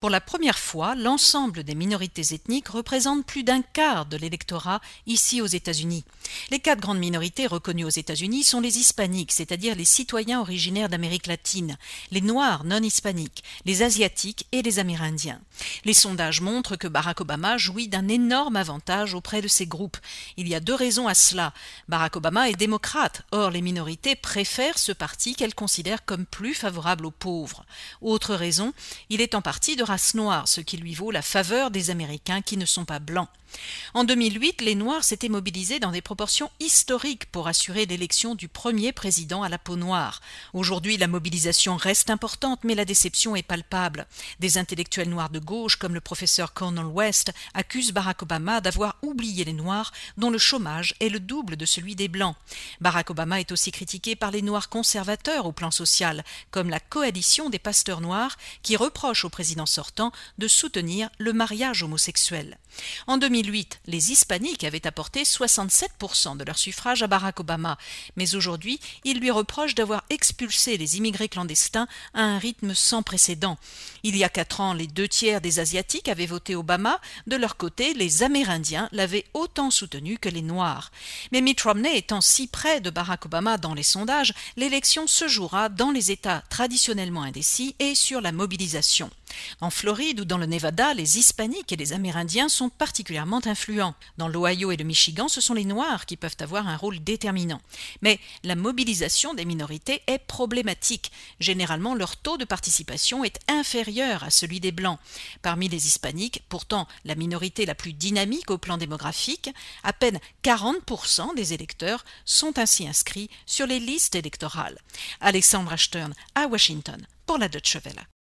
Pour la première fois, l'ensemble des minorités ethniques représente plus d'un quart de l'électorat ici aux États-Unis. Les 4 grandes minorités reconnues aux États-Unis sont les hispaniques, c'est-à-dire les citoyens originaires d'Amérique latine, les noirs non hispaniques, les asiatiques et les amérindiens. Les sondages montrent que Barack Obama jouit d'un énorme avantage auprès de ces groupes. Il y a 2 raisons à cela. Barack Obama est démocrate, or les minorités préfèrent ce parti qu'elles considèrent comme plus favorable aux pauvres. Autre raison, il est en partie de race noire, ce qui lui vaut la faveur des Américains qui ne sont pas blancs. En 2008, les Noirs s'étaient mobilisés dans des proportions historiques pour assurer l'élection du premier président à la peau noire. Aujourd'hui, la mobilisation reste importante, mais la déception est palpable. Des intellectuels noirs de gauche, comme le professeur Cornel West, accusent Barack Obama d'avoir oublié les Noirs, dont le chômage est le double de celui des Blancs. Barack Obama est aussi critiqué par les Noirs conservateurs au plan social, comme la coalition des pasteurs noirs, qui reproche au président sortant de soutenir le mariage homosexuel. En 2008, les hispaniques avaient apporté 67% de leur suffrage à Barack Obama, mais aujourd'hui, ils lui reprochent d'avoir expulsé les immigrés clandestins à un rythme sans précédent. Il y a 4 ans, les 2/3 des Asiatiques avaient voté Obama. De leur côté, les Amérindiens l'avaient autant soutenu que les Noirs. Mais Mitt Romney étant si près de Barack Obama dans les sondages, l'élection se jouera dans les États traditionnellement indécis et sur la mobilisation. En Floride ou dans le Nevada, les Hispaniques et les Amérindiens sont particulièrement influents. Dans l'Ohio et le Michigan, ce sont les Noirs qui peuvent avoir un rôle déterminant. Mais la mobilisation des minorités est problématique. Généralement, leur taux de participation est inférieur à celui des Blancs. Parmi les Hispaniques, pourtant la minorité la plus dynamique au plan démographique, à peine 40% des électeurs sont ainsi inscrits sur les listes électorales. Alexandra Stern à Washington pour la Deutsche Welle.